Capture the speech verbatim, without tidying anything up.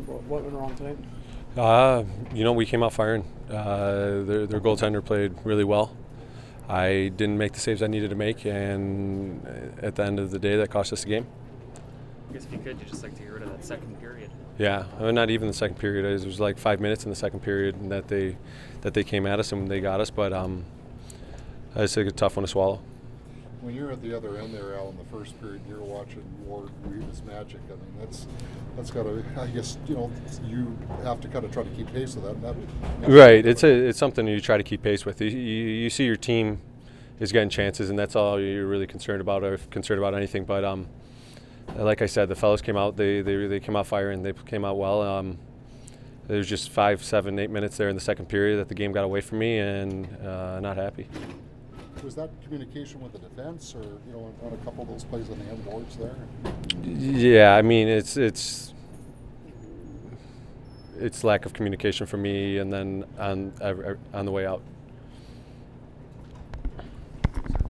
What, what went wrong tonight? Uh, you know, we came out firing. Uh, their, their goaltender played really well. I didn't make the saves I needed to make, and at the end of the day, that cost us the game. I guess if you could, you'd just like to get rid of that second period. Yeah, uh, not even the second period. It was like five minutes in the second period that they that they came at us and they got us. But um, it's a tough one to swallow. When you're at the other end there, Al, in the first period, you're watching Ward weave his magic. I mean, that's that's got to. I guess you know you have to kind of try to keep pace with that. that right. It's a it's something you try to keep pace with. You, you, you see your team is getting chances, and that's all you're really concerned about, or concerned about anything. But um, like I said, the fellas came out. They they they came out firing. They came out well. Um, there was just five, seven, eight minutes there in the second period that the game got away from me, and uh, not happy. Was that communication with the defense, or you know, on a couple of those plays on the end boards there? Yeah, I mean it's it's it's lack of communication for me, and then on on the way out.